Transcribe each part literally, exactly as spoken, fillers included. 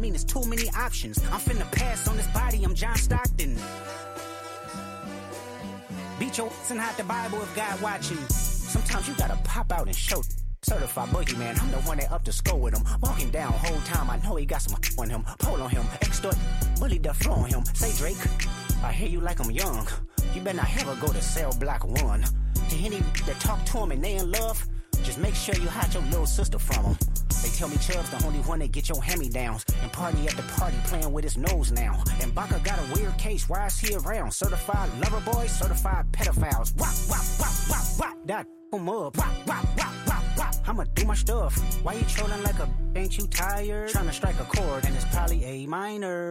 mean, there's too many options. I'm finna pass on this body, I'm John Stockton. Beat your ass and hide the Bible if God watching. Sometimes you gotta pop out and show. Certified boogeyman, I'm the one that up to score with him. Walking down whole time, I know he got some on him. Pull on him, extort, bully the flow on him. Say Drake, I hear you like I'm young. You better not ever go to cell block one. To any that talk to him and they in love, just make sure you hide your little sister from him. They tell me Chubb's the only one that get your hand-me-downs. And party at the party playing with his nose now. And Baca got a weird case, why is he around? Certified lover boys, certified pedophiles. Wop, wop, wop, wop, wop, that him up. Wop, wop, wop, wop, wop. I'ma do my stuff. Why you trolling like a ain't you tired? Trying to strike a chord and it's probably A minor.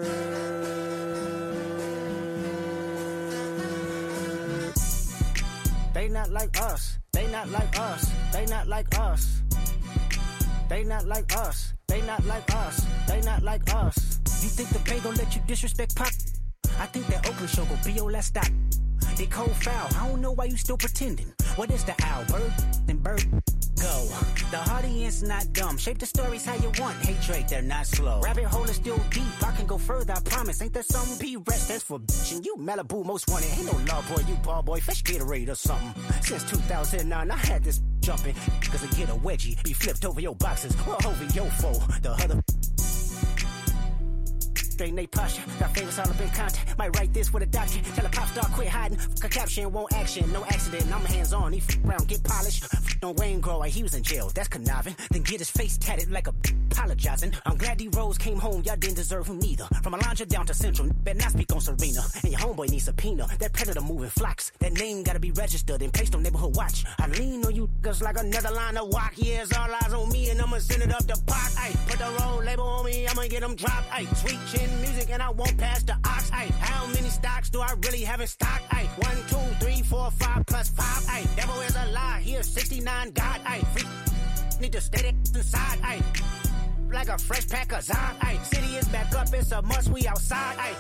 They not like us. They not like us. They not like us. They not like us. They not like us. They not like us. You think the Bay gon' let you disrespect Pop? I think that Oakland show gon' be your last stop. They cold foul. I don't know why you still pretending. What is the owl? Bird and bird go. The audience not dumb. Shape the stories how you want. Hey Drake, they're not slow. Rabbit hole is still deep. I can go further, I promise. Ain't there some B-rest that's for bitchin'? You Malibu most wanted. Ain't no law boy, you ball boy. Fish Gatorade or something. Since two thousand nine, I had this jumping. Cause I get a wedgie. Be flipped over your boxes. Well, over your foe. The other straighten they posture. Got favorites all up in contact. Might write this with a doctor. Tell a pop star quit hiding. Fuck a caption, won't action. No accident. I'm hands on. He f around, get polished. F on Wayne Grower. He was in jail. That's conniving. Then get his face tatted like a b apologizing. I'm glad D Rose came home. Y'all didn't deserve him neither. From Alondra down to Central. Better not speak on Serena. And your homeboy needs subpoena. That predator moving flocks. That name gotta be registered and placed on neighborhood watch. I lean on you cause like another line of walk. Yeah, it's all eyes on me and I'ma send it up the pot. Ay, put the roll label on me. I'ma get them dropped. Ay, sweet chin music and I won't pass the ox. Ay, how many stocks do I really have in stock? Ay, one, two, three, four, five plus five. Ay, devil is a lie. Here, sixty-nine God. Ay, free need to stay that inside. Ay, like a fresh pack of Zod. Ay, city is back up. It's a must. We outside. Ay.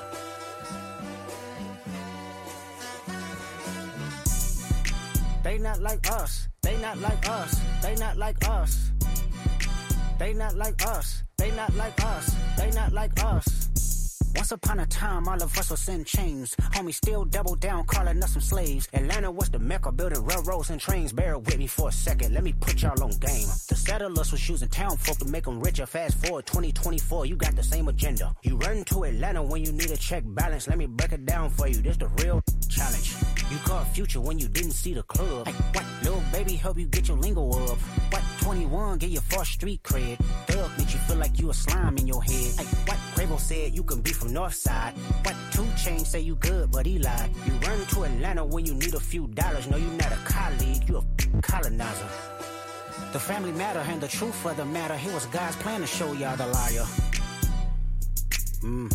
They not like us. They not like us. They not like us. They not like us. They not like us. They not like us. Once upon a time, all of us was in chains. Homie still double down, calling us some slaves. Atlanta was the mecca, building railroads and trains. Bear with me for a second, let me put y'all on game. The settlers was using town folk to make them richer. Fast forward twenty twenty-four, you got the same agenda. You run to Atlanta when you need a check balance. Let me break it down for you, this the real challenge. You caught Future when you didn't see the club. Hey, what? Little baby help you get your lingo up. What? twenty-one, get your first street cred. Thug make you feel like you a slime in your head. Hey, what? Quavo said you can be from Northside. What? two Chainz say you good, but he lied. You run to Atlanta when you need a few dollars. No, you not a colleague, you a colonizer. The family matter and the truth of the matter. Here was God's plan to show y'all the liar. Mm.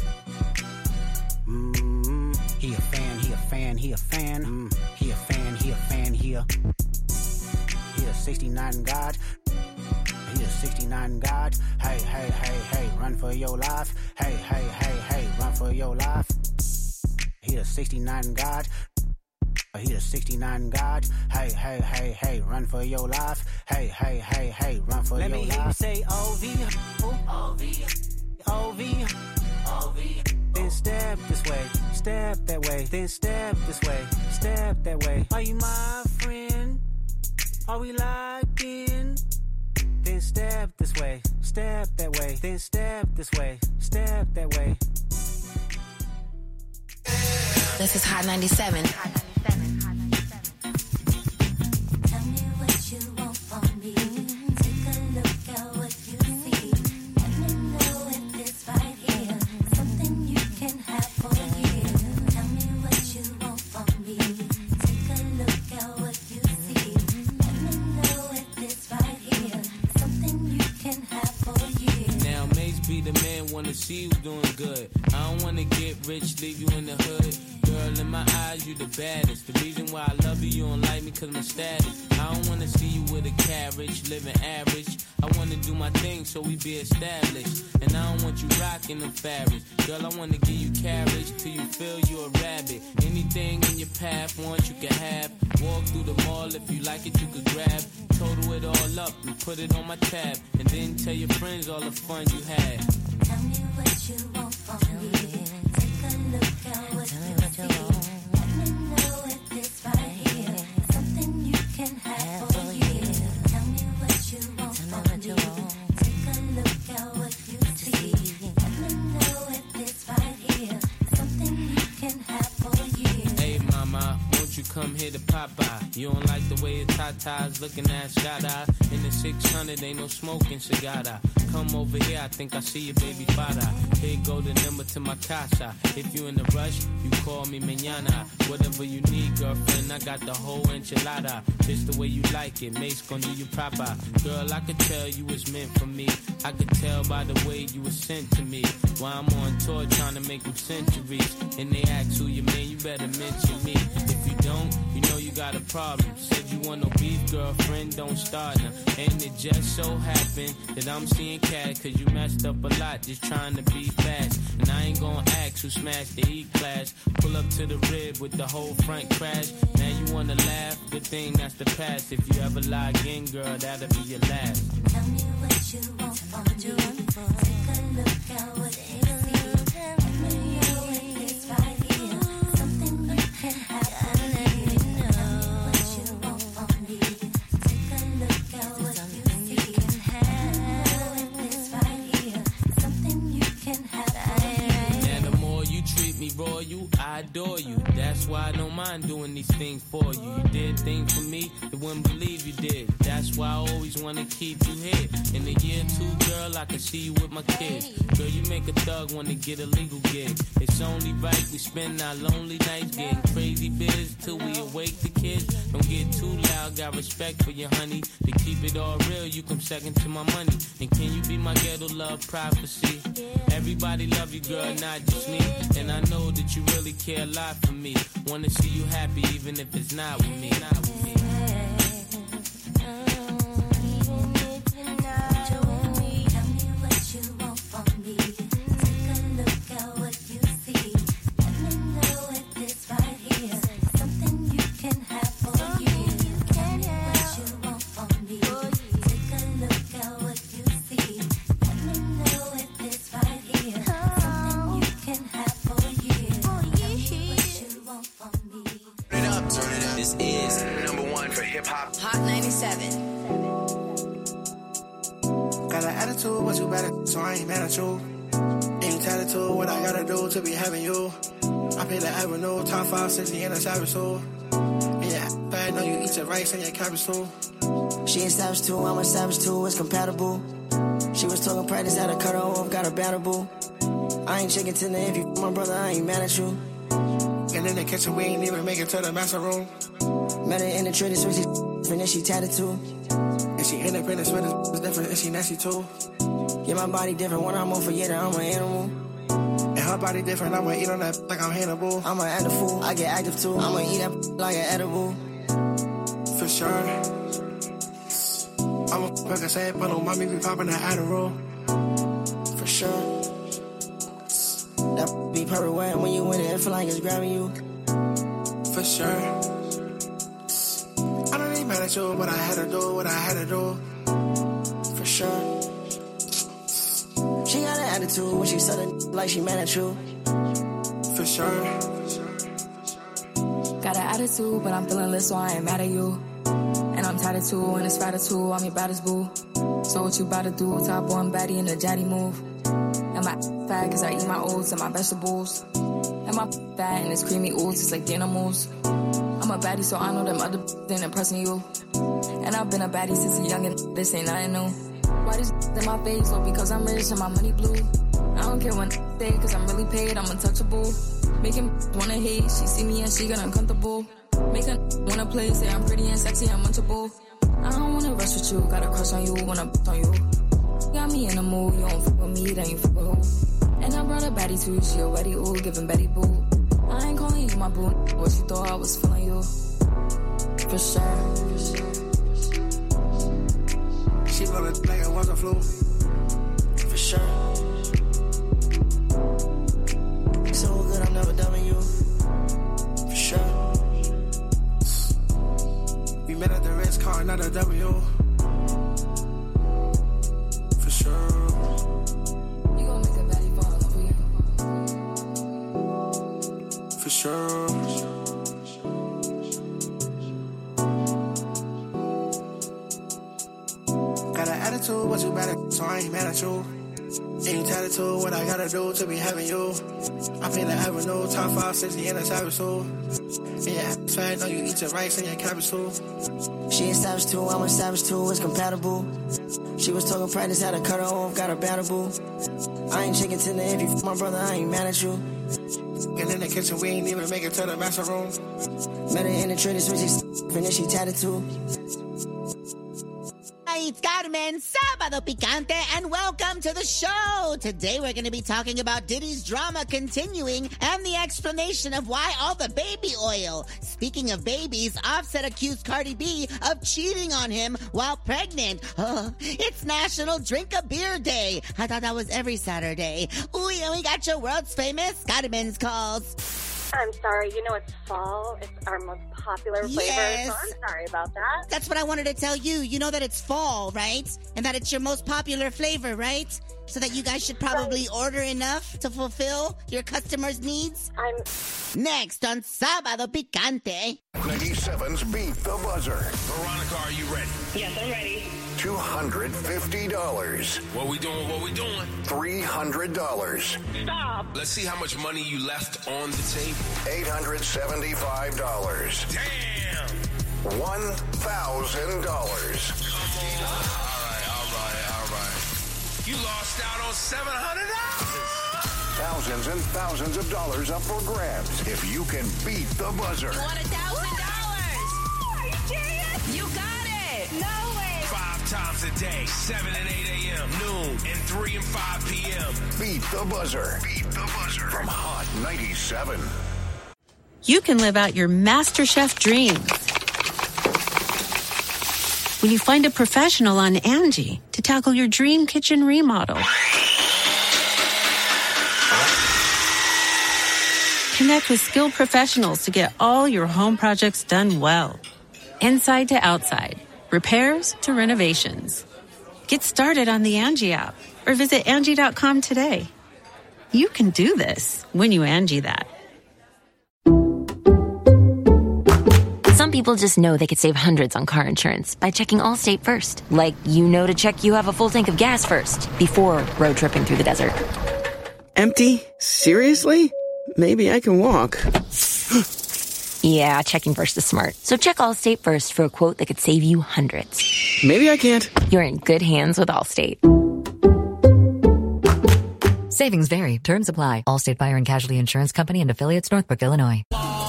Mm. He a fan, he a fan, he a fan. Mm. He a fan, he a fan, he a... He a sixty-nine God. He a sixty-nine God. Hey, hey, hey, hey, run for your life. Hey, hey, hey, hey, run for your life. He a sixty-nine God. He a sixty-nine God. Hey, hey, hey, hey, run for your life. Hey, hey, hey, hey, run for Let your life. Let me hear you say O V. O V. O V. O V. Then step this way, step that way. Then step this way, step that way. Are you my friend? Are we locked in? Then step this way, step that way. Then step this way, step that way. This is Hot ninety-seven. Tell me what you want from me. Take a look at what you see. Let me know if it's right here. Something you can have for you. Tell me what you want from me. Take a look at what you see. Let me know if it's right here. Something you can have for you. Now Mace be the man, wanna see you doing good. I don't wanna get rich, leave you in the hood. Girl, in my eyes, you the baddest. The reason why I love you, you don't like me cause my status. I don't wanna see you with a carriage, living average. I wanna do my thing so we be established. And I don't want you rocking them fabrics. Girl, I wanna give you carriage till you feel you a rabbit. Anything in your path, want you can have. Walk through the mall, if you like it, you could grab. Total it all up and put it on my tab. And then tell your friends all the fun you had. Tell me what here to Popeye. You don't like the way the Tata's looking at Shada. In the six hundred, ain't no smoking cigar. Come over here, I think I see your baby father. Here go the number to my casa. If you in a rush, you call me mañana. Whatever you need, girlfriend, I got the whole enchilada. Just the way you like it, mate's gonna do you proper. Girl, I could tell you was meant for me. I could tell by the way you was sent to me. While I'm on tour trying to make them centuries. And they ask who you man, you better mention me. If you don't, you know you got a problem. Said you want no beef, girlfriend, don't start now. And it just so happened that I'm seeing cat, cause you messed up a lot just trying to be fast. And I ain't gonna ask who smashed the E-class. Pull up to the rib with the whole front crash. Now you wanna laugh, good thing that's the past. If you ever lie again, girl, that'll be your last. Tell me what you want from me. Take a look at what you see. Let me know if it's right here. Something you can have for me. Tell me what you want from me. Take a look at what you see. Let me know if it's right here. Something you can have for me. Now the more you treat me royal, I adore you. That's why I don't mind doing these things for you. You did things for me, you wouldn't believe you did. That's why I always wanna keep you here. In a year or two, girl, I can see you with my kids. Girl, you make a thug wanna get a legal gig. It's only right we spend our lonely nights getting crazy biz till we awake the kids. Don't get too loud, got respect for you, honey. To keep it all real, you come second to my money. And can you be my ghetto love prophecy? Everybody love you, girl, not just me. And I know that you really care a lot for me. Wanna see you happy even if it's not with me. Not with me. This is number one for hip hop. Hot ninety-seven. Got an attitude, but you better, so I ain't mad at you. Ain't tattooed what I gotta do to be having you. I pay the avenue, top five, sixty in a savage soul. Yeah, bad, know you eat your rice and your cabbage too. She a savage too, I'm a savage too, it's compatible. She was talking practice, had to cut her off, got a battle boo. I ain't chicken tender, if you my brother, I ain't mad at you. And in the kitchen, we ain't even make it to the master room. Met her in the trading switch, and then she tatted too. And she independent, sweat is different, and she nasty too. Yeah, my body different, when I'm on for yeah, I'm an animal. And her body different, I'ma eat on that like I'm Hannibal. I'ma act a fool, I get active too. I'ma eat that like an edible. For sure. I'm a fuck a sad but on mommy be popping that Adderall. For sure. That be perfect wet when you in it, it feel like it's grabbing you. For sure. I don't ain't mad at you, but I had to do what I had to do. For sure. She got an attitude when she said it like she mad at you. For sure. Got an attitude, but I'm feeling lit, so I ain't mad at you. And I'm tired of two, and it's fatter too, I'm your baddest boo. So what you about to do? Top one baddie in the jatty move. And my fat, cause I eat my oats and my vegetables. And my fat and it's creamy oats, it's like the animals. I'm a baddie, so I know them other ain't impressing you. And I've been a baddie since a youngin', this ain't nothing new. Why this in my face? Or because I'm rich and my money blue? I don't care when they, cause I'm really paid, I'm untouchable. Making wanna hate, she see me and she get uncomfortable. Make her wanna play, say I'm pretty and sexy, I'm munchable. I don't wanna rush with you, got a crush on you, wanna on you. Got me in the mood, you don't fuck with me, then you fuck with who? And I brought a baddie too, she already ooh, giving Betty boo. I ain't calling you my boo, what you thought I was feeling you. For sure. She looked like it was a flu. For sure. So good, I'm never dubbing you. For sure. We met at the Ritz car, not a W. For sure. You gon' make a baddie fall in love with you. For sure. Got an attitude, but you better, so I ain't mad at you. Ain't tattooed what I gotta do to be having you. I pay the avenue, top five, sixty in a savage soul. Yeah, so I know you eat your rice and your cabbage too. She a savage too, I'm a savage too, it's compatible. She was talking practice, had to cut her off, got her battle. I ain't chicken tender, if you f my brother, I ain't mad at you. And in the kitchen, we ain't even make it to the master room. Met her in the trader, switches, and then she tatted too. Hi, it's Carmen, Sábado Picante, and welcome to the show. Today we're going to be talking about Diddy's drama continuing and the explanation of why all the baby oil. Speaking of babies, Offset accused Cardi B of cheating on him while pregnant. Oh, it's National Drink a Beer Day. I thought that was every Saturday. Ooh, and we got your world's famous Carmen's calls. I'm sorry, you know it's fall. It's our most popular flavor, Yes. so I'm sorry about that. That's what I wanted to tell you. You know that it's fall, right? And that it's your most popular flavor, right? So that you guys should probably order enough to fulfill your customers' needs. I'm... Next on Sábado Picante. ninety-seven's Beat the Buzzer. Veronica, are you ready? Yes, I'm ready. two hundred fifty dollars. What we doing? What we doing? three hundred dollars. Stop. Let's see how much money you left on the table. eight hundred seventy-five dollars. Damn! one thousand dollars. Come on. All right, all right, all right. You lost out on seven hundred dollars. Thousands and thousands of dollars up for grabs if you can beat the buzzer. You want a thousand dollars? Are you serious? You got it. No way. Five times a day, seven and eight a.m., noon, and three and five p.m. Beat the buzzer. Beat the buzzer. From Hot ninety-seven. You can live out your MasterChef dreams when you find a professional on Angie to tackle your dream kitchen remodel. Connect with skilled professionals to get all your home projects done well. Inside to outside, repairs to renovations. Get started on the Angie app or visit Angie dot com today. You can do this when you Angie that. Some people just know they could save hundreds on car insurance by checking Allstate first. Like, you know to check you have a full tank of gas first before road tripping through the desert. Empty? Seriously? Maybe I can walk. Yeah, checking first is smart. So check Allstate first for a quote that could save you hundreds. Maybe I can't. You're in good hands with Allstate. Savings vary. Terms apply. Allstate Fire and Casualty Insurance Company and Affiliates, Northbrook, Illinois.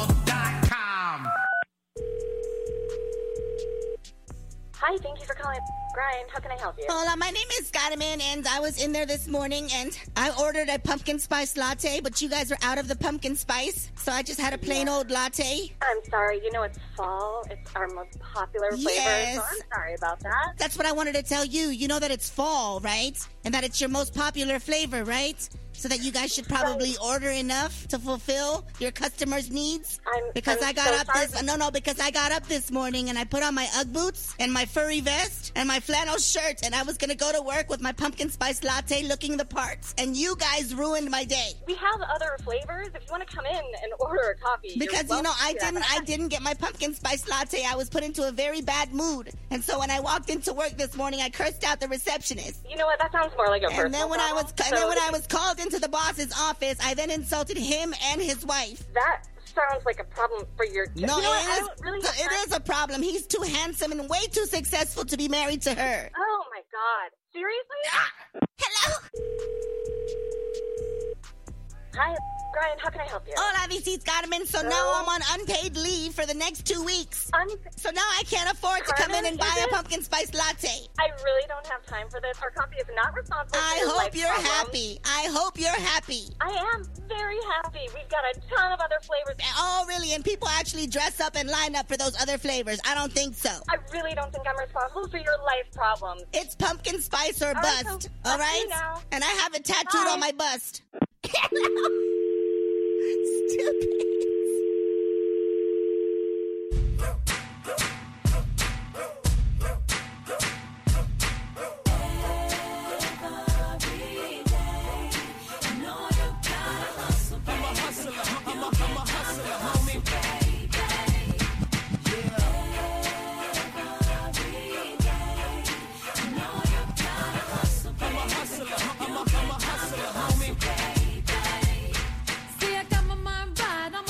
Hi, thank you for calling. Brian, how can I help you? Hola, my name is Carmen, and I was in there this morning, and I ordered a pumpkin spice latte, but you guys were out of the pumpkin spice, so I just had a plain old latte. I'm sorry, you know it's fall. It's our most popular flavor, Yes. so I'm sorry about that. That's what I wanted to tell you. You know that it's fall, right? And that it's your most popular flavor, right? So that you guys should probably order enough to fulfill your customers' needs. I'm Because I'm I got so up sorry. this, no, no, because I got up this morning and I put on my Ugg boots and my furry vest and my flannel shirt, and I was gonna go to work with my pumpkin spice latte looking the parts, and you guys ruined my day. We have other flavors. If you want to come in and order a coffee, you're Because, you know, welcome I to do that. didn't, I didn't get my pumpkin spice latte. I was put into a very bad mood. And so when I walked into work this morning, I cursed out the receptionist. You know what? That sounds more like a personal And then when I was, problem, and then so when I if- was called into the boss's office, I then insulted him and his wife. That sounds like a problem for your... No, you know what? it I is, don't really have it time- is a problem. He's too handsome and way too successful to be married to her. Oh, my God. Seriously? Hello? Hi, Brian. How can I help you? Hola, this is Carmen. So now I'm on unpaid leave for the next two weeks. Un- So now I can't afford to come in Carmen, and buy is a it? pumpkin spice latte. I really don't have time for this. Our company is not responsible for I your hope life you're problems. happy. I hope you're happy. I am very happy. We've got a ton of other flavors. Oh, really? And people actually dress up and line up for those other flavors? I don't think so. I really don't think I'm responsible for your life problems. It's pumpkin spice or All right, bust, so all up to right? you now. And I have it tattooed Bye. on my bust. Stupid. See, I got my mind right. I'm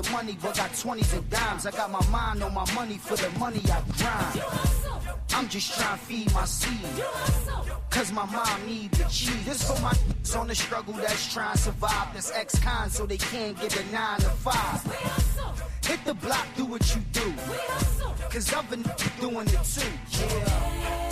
money, but got twenties and dimes. I got my mind on my money, for the money I grind. I'm just trying to feed my seed, cause my mom need the cheese. This for my on the struggle that's trying to survive. That's ex-con so they can't get a nine to five. Hit the block, do what you do, cause I've been doing it too. Yeah.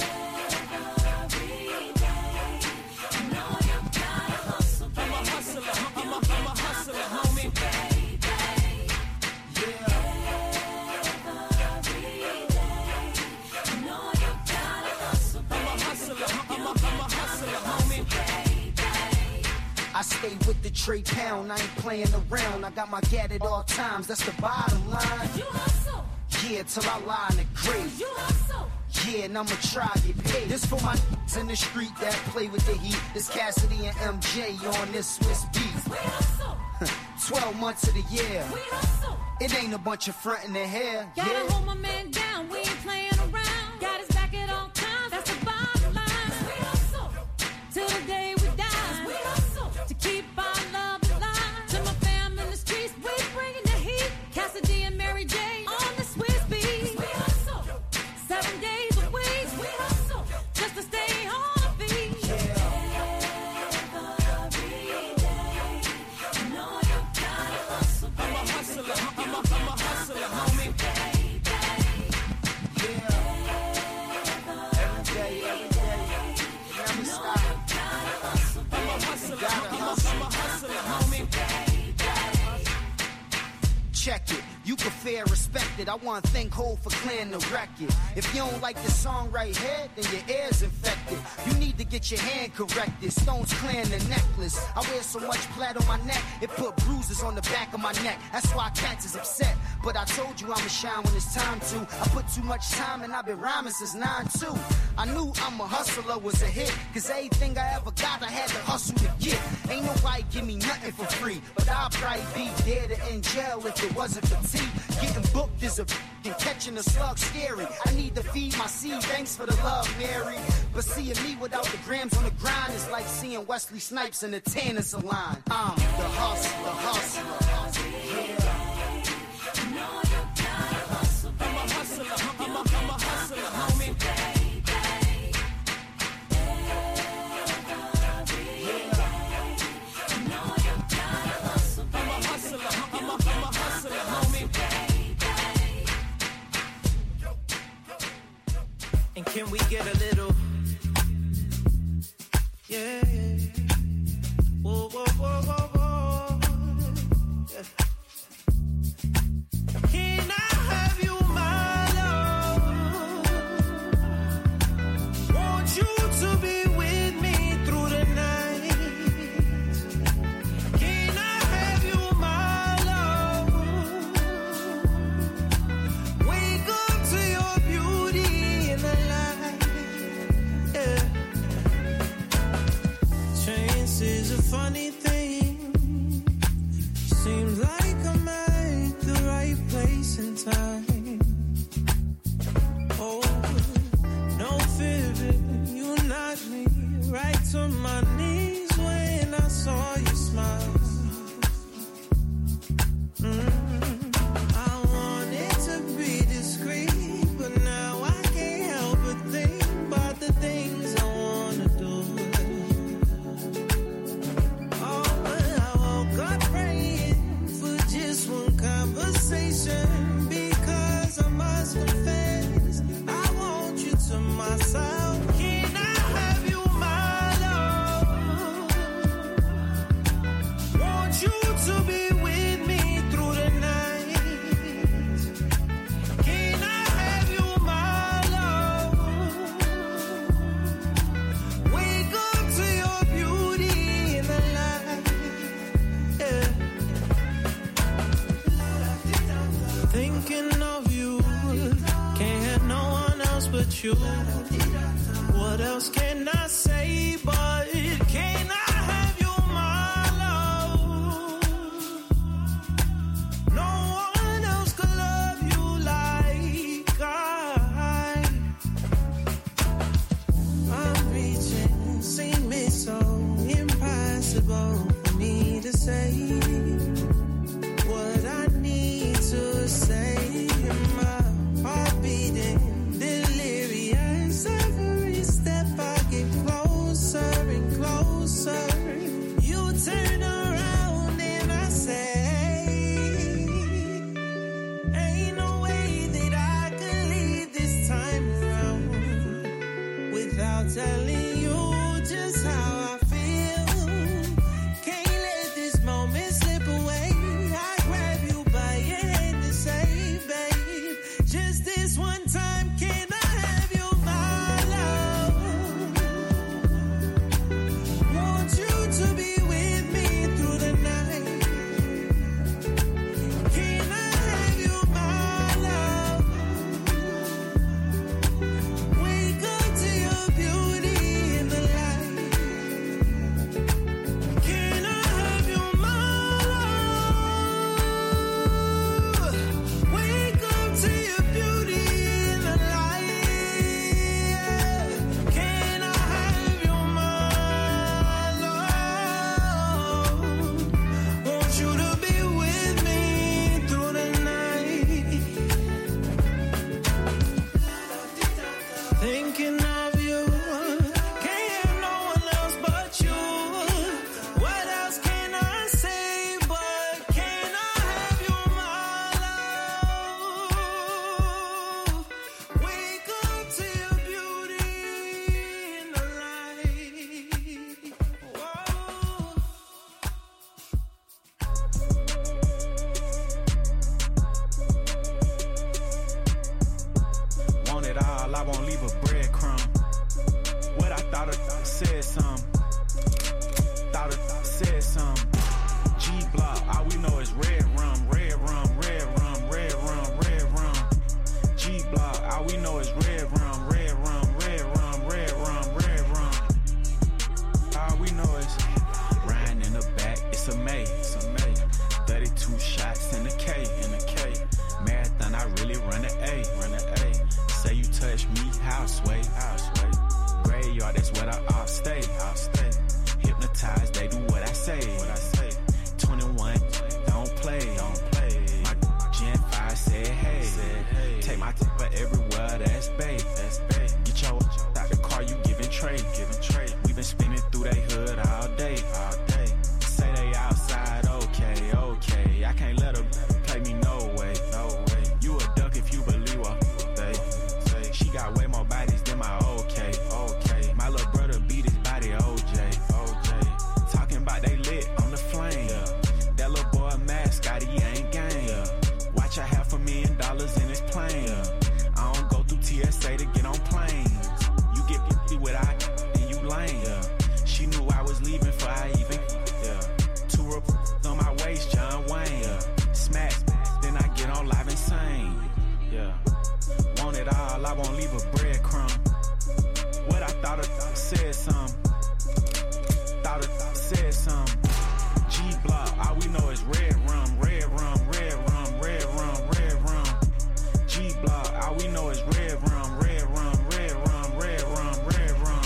I stay with the Trey Pound, I ain't playing around. I got my gat at all times, that's the bottom line. You hustle. Yeah, till I lie in the grave. You hustle. Yeah, and I'ma try to get paid. This for my in the street that play with the heat. This Cassidy and M J on this Swiss beat. Twelve months of the year. We hustle. It ain't a bunch of front in the hair. Gotta yeah. hold my man down, we ain't playing around. Got his back at all times, that's the bottom line. We hustle. Till the day we die. We hustle. To keep our love alive. To my fam in the streets, we bringing the heat. Cassidy and Mary J on the Swiss beat. We hustle. Seven days a week. We hustle. Just to stay on our feet. Check it, you can fair respect it. I want to thank Hov for clearing the record. If you don't like this song right here, then your ear's infected. You need to get your hand corrected. Stones clearing the necklace. I wear so much plaid on my neck, it put bruises on the back of my neck. That's why cats is upset. But I told you I'ma shine when it's time to. I put too much time and I've been rhyming since nine two. I knew I'm a hustler was a hit, cause everything I ever got I had to hustle to get. Ain't nobody give me nothing for free, but I'll probably be dead or in jail if it wasn't for T. Getting booked is a and catching a slug scary. I need to feed my seed, thanks for the love, Mary. But seeing me without the grams on the grind is like seeing Wesley Snipes in the tanning salon. I'm the hustler, hustler, yeah. I'm a hustler, I'm a, I'm a hustler, homie. And can we get a little, yeah, yeah. Whoa, whoa, whoa, whoa, whoa, yeah. Can I have you, my love? Want you to be with me through the night. Can I have you, my love? Wake up to your beauty in the light, yeah. Chance is a funny thing. Seems like I'm at the right place and time. Oh, no fibbing, you knocked me right to my knees when I saw you smile. Mm, I wanted to be discreet, but now I can't help but think about the things I wanna do. Oh, I woke up praying for just one conversation, because I must confess I want you to myself. Can I have you, my love? Want you to be with me through the night. Can I have you, my love? Wake up to your beauty in the light, yeah. Thinking of you, can't have no one else but you. What else can I say but can I have you, my love? No one else could love you like I. I'm reaching, seem it so impossible for me to say what I need. without telling you just how I feel. Can't let this moment slip away. I grab you by your hand to say, babe, just this one time, can I have you, my love? Want you to be with me through the night. Can I have you, my love? Wake up to your beauty in the light. Can I have you, my love? Wake up to your beauty in the light. Can I have you, my love? Want you to be with me through the night. Thinking of you, can't have no one else but you. What else can I say but can I have you, my love? Wake up to your beauty in the light. Whoa. Want it all, I won't leave a breadcrumb. What I thought I said some. Thought I said some. G-Block, all we know is red rum, red rum, red rum, red rum, red rum. G-Block, all we know is red rum, red rum, red rum, red rum, red rum. All we know is riding in the back, it's a May, it's a May. thirty-two shots in the K, in the K. Marathon, I really run the A, run the A. Say you touch me, houseway, houseway. Graveyard, that's where I all stay, all stay. Hypnotized, they do what I say, what I say. twenty-one, don't play, don't play. My Gen five said hey, said hey. Take my tip for everywhere, that's babe, that's babe. Get your out the car, you giving trade, giving trade. We been spinning through they hood all day, all day. Say they outside, okay, okay. I can't let them play me, no way, no way. You a duck if you believe what they say. She got way more bodies than my okay, okay. My little brother beat his body, O J, O J. Talking about they lit on the flame. Yeah. That little boy a mascot, he ain't game. Yeah. Watch a half a million dollars in his plane. Yeah. I don't go through T S A to get on planes. You get fifty with I and you lame. Yeah. She knew I was leaving for I even. Yeah. Two reports on my waist, John Wayne. Yeah. Smack, then I get on live insane. Yeah. Want it all, I won't leave a breadcrumb. What I thought I said some. Thought I said some. G-Block, all we know is red rum, red rum, red rum, red rum, red rum. G-Block, all we know is red rum, red rum, red rum, red rum, red rum.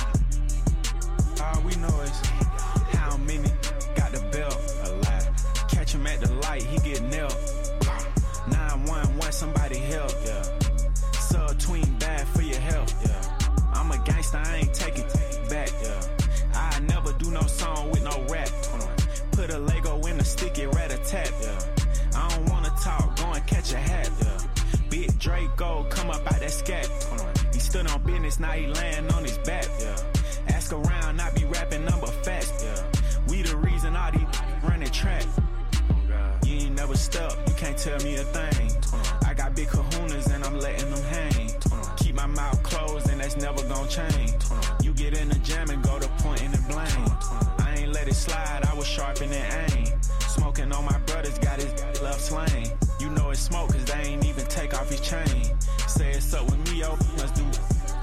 All we know is how many got the belt alive. Catch him at the light, he get nailed. nine one one, somebody help, yeah. Sub tween bad for your health, yeah. I'm a gangster, I ain't taking it back, yeah. I never do no song with no rap. Put a Lego in a sticky rat-a-tat, yeah. I don't wanna talk, go and catch a hat, yeah. Big Draco, come up out that scat. He stood on business, now he laying on his back, yeah. Ask around, I be rapping number facts, yeah. We the reason all these running track. You ain't never stuck, you can't tell me a thing. I got big kahunas and I'm letting them hang. Keep my mouth closed and that's never gonna change. You get in the jam and go to point and blame. I ain't let it slide, I was sharpening aim. Smoking on my brothers, got his left slain. You know it's smoke cause they ain't even take off his chain. Say it's up with me, yo, let's do.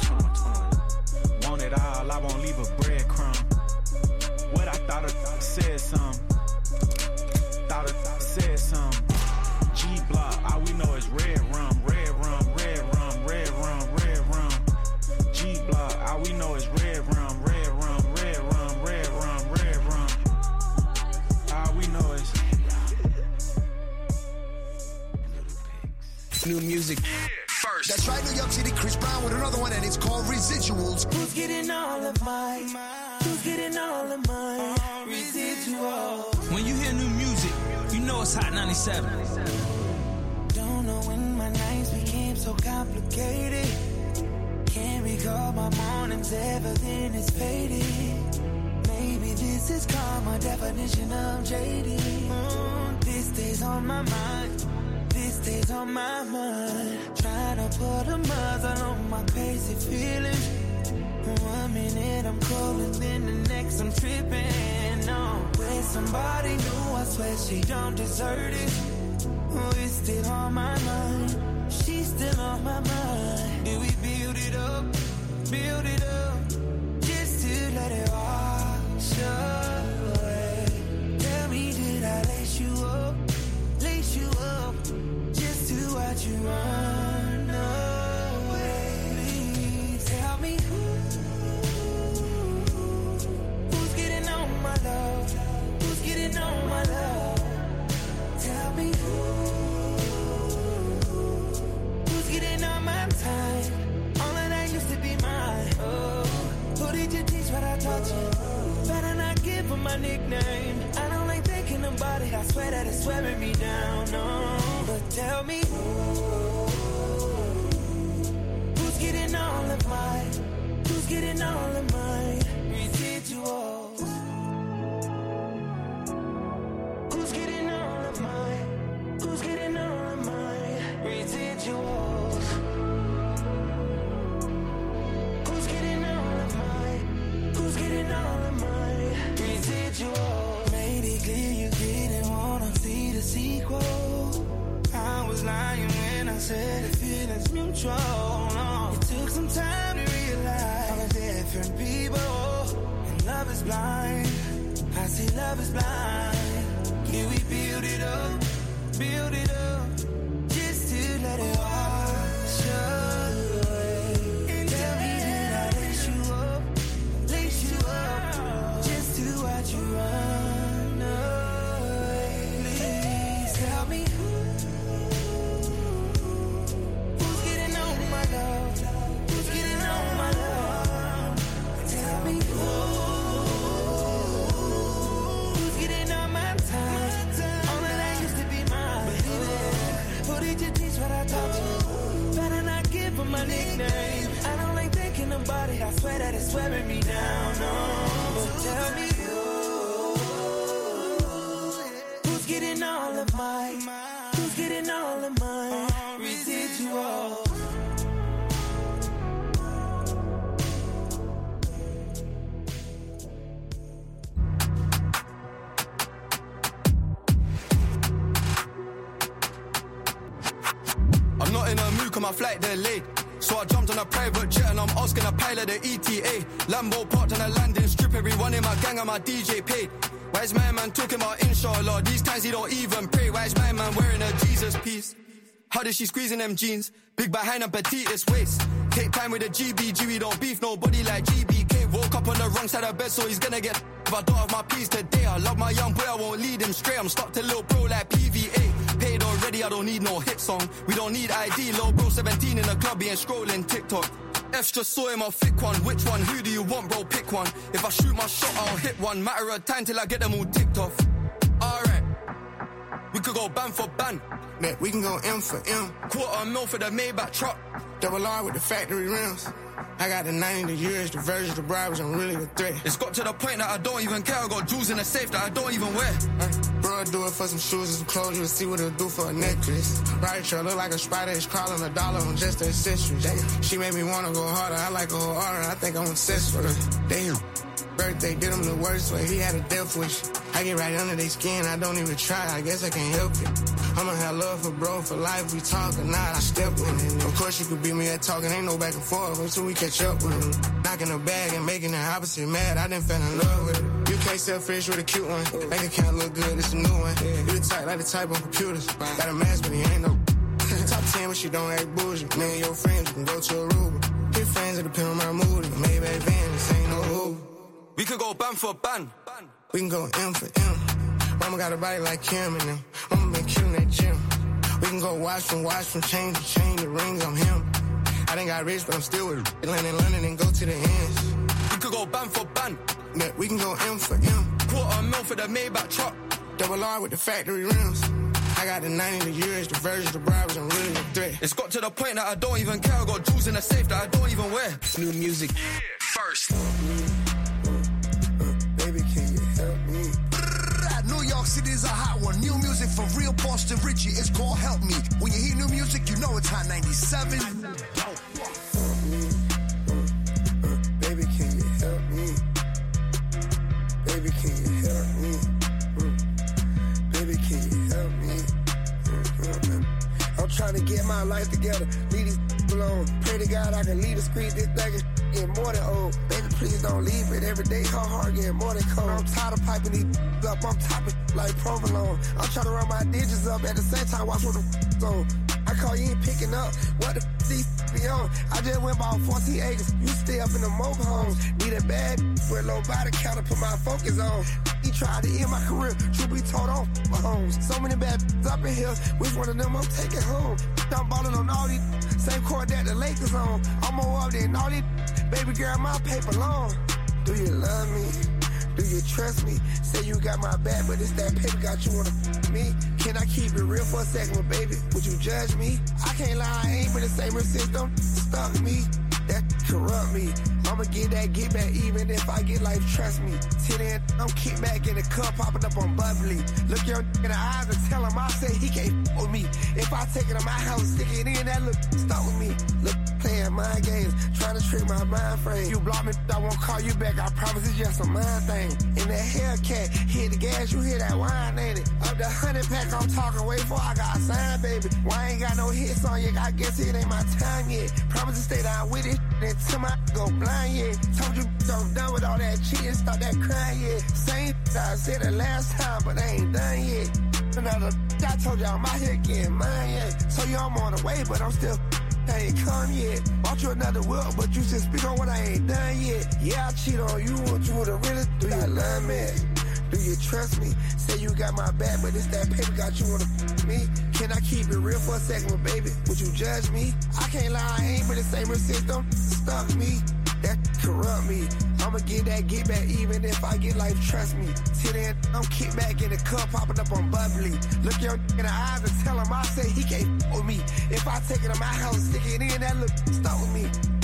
Want it all, I won't leave a breadcrumb. What I thought I said some. Thought I said some. G-Block, all we know is red rum, red rum, red rum, red rum, red rum. G-Block, all we know is red rum, red rum, red rum, red rum, red rum. All we know is new music. First. That's right, New York City, Chris Brown with another one, and it's called Residuals. Who's getting all of mine? Who's getting all of mine? Residuals. When you hear new music, you know it's Hot ninety-seven. Don't know when my nights became so complicated. Can't recall Make all my mornings everything is faded. Maybe this is karma, definition of jaded. Mm, this stays on my mind. This stays on my mind. Trying to put a muzzle on my crazy feelings. One minute I'm cold and then the next I'm tripping. No, with somebody new, I swear she don't deserve it. Oh, it's still on my mind. She's still on my mind. And we build it up, build it up, just to let it wash away. Tell me, did I lace you up, lace you up, just to watch you run away? Please tell me who, who's getting on my love, who's getting on my love? Tell me who, who's getting on my time? All of that used to be mine. Oh, who did you teach what I taught you? Better not give her my nickname. I don't like thinking about it. I swear that it's wearing me down. No, but tell me who's getting all of mine? Who's getting all of mine? Residuals. Who's getting all of mine? Who's getting all of mine? Residuals. Who's getting all of mine? Who's getting all of mine? Residuals. Made it clear you didn't wanna see the sequel. I was lying when I said the feeling's mutual. No, it took some time to realize we're different people, and love is blind. I see love is blind. Can we build it up, build it up, just to let it wash away? Tell me, did I lace you up, lace you up, just to watch you run away? Please tell me who's getting on my love, who's getting on my love? Tell me who, who's getting on my time? All of that used to be mine. Who did you teach what I taught you? Better not give her my nickname. I don't like thinking about it. I swear that it's wearing me down. No, but tell me who's getting all of mine? Who's getting all of mine? Residual. I'm not in a mood, cause my flight delayed. So I jumped on a private jet and I'm asking a pilot the E T A. Lambo parked on a landing strip, everyone in my gang and my D J paid. Why is my man talking about inshallah? These times he don't even pray. Why is my man wearing a Jesus piece? How did she squeeze in them jeans? Big behind and petitest waist. Take time with the G B G, we don't beef nobody like G B K. Woke up on the wrong side of bed, so he's gonna get if I don't have my peace today. I love my young boy, I won't lead him straight. I'm stuck to little bro like P V A. Paid already, I don't need no hit song. We don't need I D, little bro seventeen in the club, he ain't scrolling TikTok. F's just saw him, I'll thick one. Which one? Who do you want, bro? Pick one. If I shoot my shot, I'll hit one. Matter of time till I get them all ticked off. Alright, we could go ban for ban. Yeah, we can go M for M. Quarter mil for the Maybach truck. Double R with the factory rims. I got the ninety, the years, the versions, the bribes, I'm really a threat. It's got to the point that I don't even care. I got jewels in the safe that I don't even wear. Uh, bro, I do it for some shoes and some clothes. You'll see what it'll do for a necklace. Right, sure, look like a spider. It's crawling a dollar on just the accessories. Damn. She made me wanna go harder. I like her whole aura. I think I'm obsessed with her. Damn. Birthday did him the worst way. He had a death wish. I get right under their skin. I don't even try. I guess I can't help it. I'ma have love for bro for life. We talk or not. I step with it. Of course you could beat me at talking. Ain't no back and forth until we catch up with him. Knocking the bag and making the opposite mad. I done fell in love with it. You can't sell fish with a cute one. Bank account look good. It's a new one. You the type like the type on computers. Got a mask but he ain't no. Top ten but she don't act bougie. Me and your friends you can go to Aruba. Hit friends that depend on my mood. Maybe van this ain't no Uber. We could go ban for ban. We can go M for M. Mama got a body like Kim and them. Mama been killing that gym. We can go watch from watch from chain to chain. The rings, I'm him. I done got rich, but I'm still with it. Land in London and go to the ends. We could go ban for ban. Yeah, we can go M for M. Quarter mil for the Maybach truck. Double R with the factory rims. I got the ninety, the years, the versions, the bribes, I'm really a Three. It's got to the point that I don't even care. I got jewels in the safe that I don't even wear. New music. First. Baby, can you help me? New York City is a hot one. New music from real Boston Richie. It's called Help Me. When you hear new music, you know it's Hot ninety-seven. Baby, can you help me? Baby, can you help me? Baby, can you help me? I'm trying to get my life together. Leave these alone. Pray to God I can leave the street. This thing is more than old. Baby, please don't leave it. Every day, her heart getting more than cold. I'm tired of piping these up. I'm topping like provolone. I'm trying to run my digits up at the same time. Watch what the on. I call you ain't picking up. What the these be on? I just went bought fourteen acres. You stay up in the mobile homes. Need a bad with low body count to put my focus on. He tried to end my career. Truth be told, on my homes. So many bad up in here. Which one of them I'm taking home? I'm balling on all these. Same court that the Lakers on. I'm more up than all these. Baby girl, my paper long. Do you love me? Do you trust me? Say you got my back, but it's that paper got you wanna f- me. Can I keep it real for a second, well, baby? Would you judge me? I can't lie, I ain't been the same since don't stuck me. That corrupt me. I'ma get that, get back even if I get life, trust me. Till then, I'm kick back in the cup, popping up on bubbly. Look your in the eyes and tell him I say he can't f- with me. If I take it to my house, stick it in, that look, stop with me. Look, playing mind games, trying to trick my mind frame. You block me, I won't call you back, I promise it's just a mind thing. In that Hellcat, hit the gas, you hear that wine, ain't it? Up the hundred pack, I'm talking way before I got signed, baby. Why I ain't got no hits on you, I guess it ain't my time yet. Promise to stay down with it, until my go blind, yeah. Told you I'm done with all that cheating, stop that crying, yeah. Same I said it last time, but I ain't done yet. Another, I told y'all I'm out here getting mine, yeah. So you I'm on the way, but I'm still, I ain't come yet. Bought you another wheel, but you still speak on what I ain't done yet. Yeah, I cheat on you, what you would've really do. You love me? Do you trust me? Say you got my back, but it's that paper got you on the me. Can I keep it real for a second, well, baby? Would you judge me? I can't lie, I ain't been the same since don't stuck me. That corrupt me. I'ma get that, get back even if I get life, trust me. Till then, I'm kick back in the cup, popping up on bubbly. Look your in the eyes and tell him I say he can't f- with me. If I take it to my house, stick it in, that look, stop with me.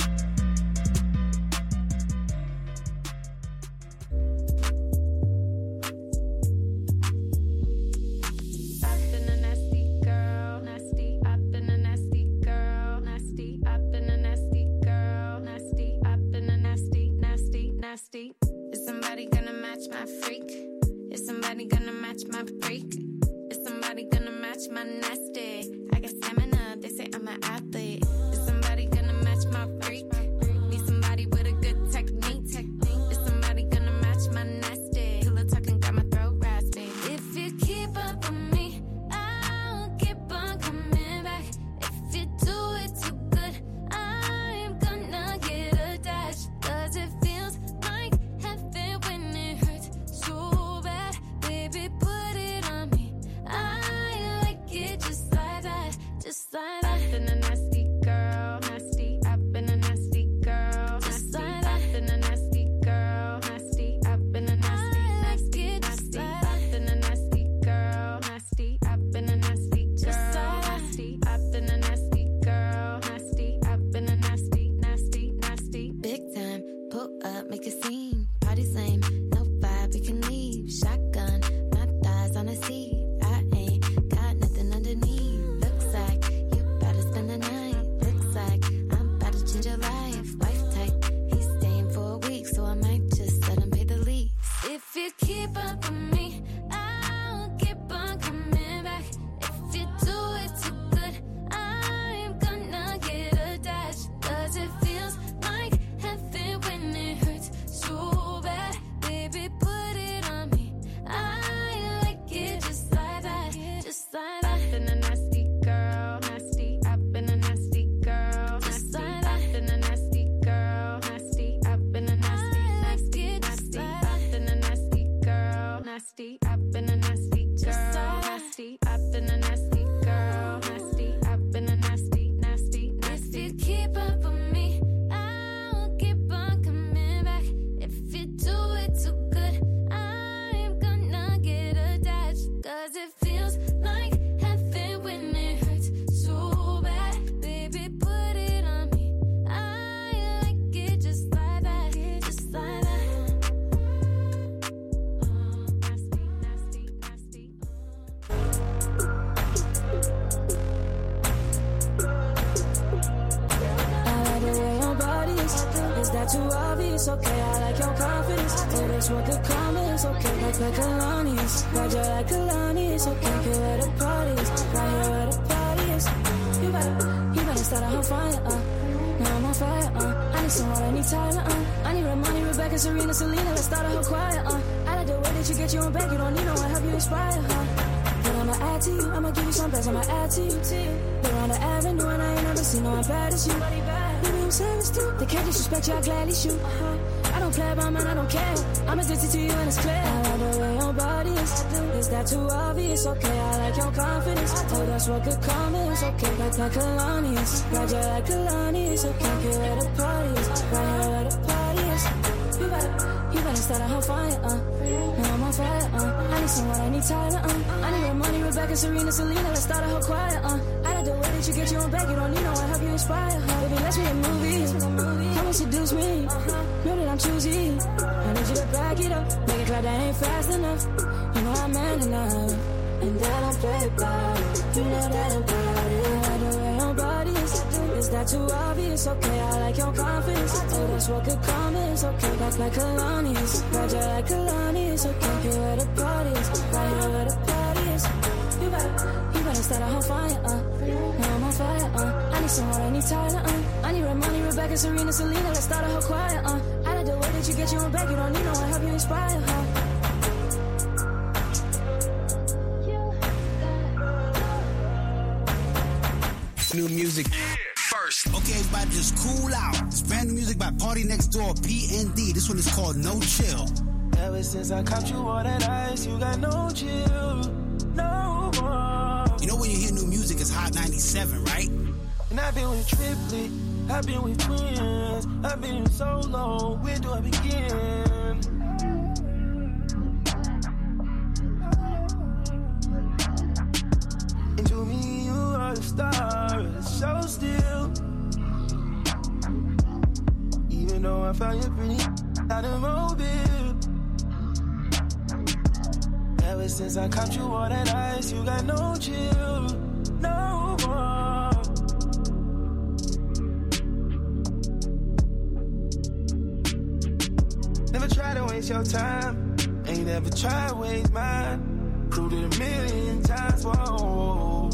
Is somebody gonna match my freak? Is somebody gonna match my freak? Is somebody gonna match my nasty? I got stamina, they say I'm an athlete. Is somebody gonna match my freak? Need somebody with a good technique. Is somebody gonna match my nasty? Pillow talking got my throat raspy. If you keep up with me, I'll keep on coming back. If you do it too good, I'm gonna get attached. Does it feels like heaven when it hurts so bad? Baby, put it on me. I like it just like that, just like that. I've been a nasty girl, nasty. I've been a nasty girl, just nasty. Like I've been a nasty girl, nasty. I've been a nasty, nasty, nasty. I've been a nasty girl, nasty. I've been a nasty girl, nasty. I've been a nasty girl, nasty. I've been a nasty, nasty, nasty. Big time, pull up, make a scene. Party's lame, no vibe, we can leave. Shotgun, my thighs on a seat. I ain't got nothing underneath. Looks like you better spend the night. Looks like I'm about to change your life. Wife type, he's staying for a week, so I might just let him pay the lease. If you keep up with me, I'll keep on coming back. If you do it too good, I'm gonna get attached. Does it feels like heaven when it hurts so that too obvious? Okay, I like your confidence. Oh, that's what the comments. Okay, like like Kalani's. Roger like Kalani's. Okay, here where the party is. Right here where the party is. You better, you better start a whole fire, uh. Now I'm on fire, uh. I need someone, I need Tyler, uh. I need Ramoni, Rebecca, Serena, Selena. Let's start a whole choir, uh. I like the way that you get you on back. You don't need no one, help you inspire, huh? But I'ma add to you, I'ma give you some best, I'ma add to you. You're on the avenue and I ain't never seen no one bad as you. Maybe I'm savage too. They can't disrespect you, I gladly shoot. Uh-huh. I don't play about man, I don't care. I'm addicted to you and it's clear. I like the way your body is. Is that too obvious? Okay, I like your confidence. Oh, that's what good comments. Okay, like like Kalani's. Roger like Kalani's. Okay, here where the party is. Right here where the party is. You better, you better start a whole fire, uh. Now I'm on fire, uh. I need someone, I need Tyler, uh. I need Ramoni, Rebecca, Serena, Selena. Let's start a whole choir, uh. I like the way that you get you on back. You don't need no one, help you inspire, huh? Baby, let's make a movie. Come and seduce me. Know that I'm choosy. I need you to back it up. Make it clap that ain't fast enough. You know I'm man enough. And that I'm play about it. You know that I'm about it. I like the way your body is. Is that too obvious? Okay, I like your confidence. Oh, that's what good comments. Okay, that's like Kalani's. Roger like Kalani's. Okay, here where the party is. Right here where the party is. You better, you better start a whole fire, uh. Now I'm on fire, uh. I need someone, I need Tyler, uh. I need Ramoni, Rebecca, Serena, Selena. Let's start a whole choir, uh. I like the way that you get you on back. You don't need no one, help you inspire, huh? New music. First. Okay, everybody just cool out. It's brand new music by Party Next Door, P N D. This one is called No Chill. Ever since I caught you on that ice, you got no chill, no more. You know when you hear new music, it's Hot ninety-seven, right? And I've been with Triplet, I've been with twins, I've been solo. Where do I begin? And to me, you are the star of the show still. Even though I found you pretty out of mobile. Ever since I caught you on that ice, you got no chill, no more. Never try to waste your time, ain't ever try to waste mine. Proved it a million times, whoa.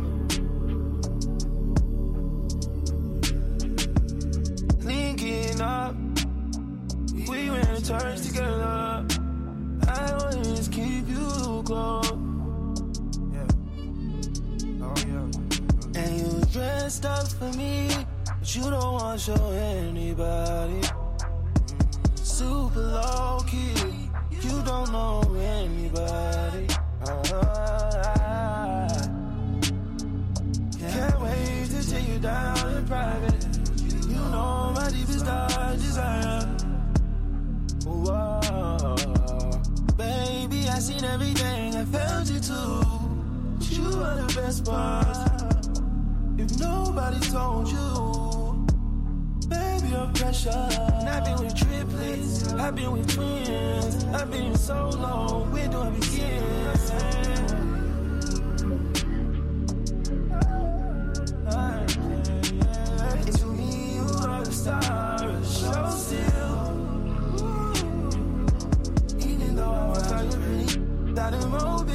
Linking up, we ran turns together. I wanna just keep you close. Yeah. Oh, yeah. And you dressed up for me, but you don't want to show anybody. Super low key, you don't know anybody. Uh-huh. Can't wait to take you down in private. You know my deepest dark desire. Whoa. Baby, I seen everything, I felt you too. You are the best part. If nobody told you, baby, you're precious. And I've been with triplets, I've been with twins, I've been solo. Where do I begin? And to me, you are the star of the show still. Even though I was out of out of mobile.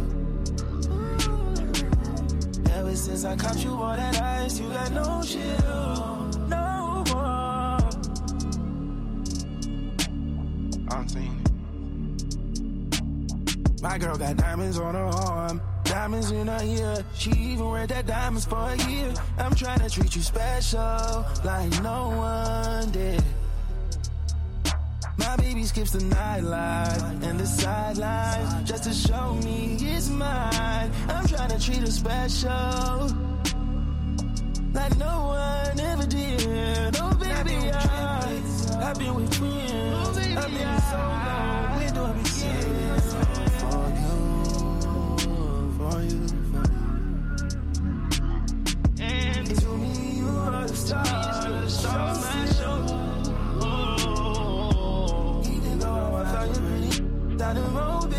Ever since I caught you on that ice, you got no chill, no more. I'm seeing it. My girl got diamonds on her arm, diamonds in her ear. She even wear that diamonds for a year. I'm trying to treat you special, like no one did. My baby skips the nightlife and the sidelines just to show me it's mine. I'm trying to treat her special, like no one ever did. Oh baby, I, I've been with twins, I've been so long. Where do I begin? For you, for you, for you. And to me, you are the star, the star of my show. Down in mobile.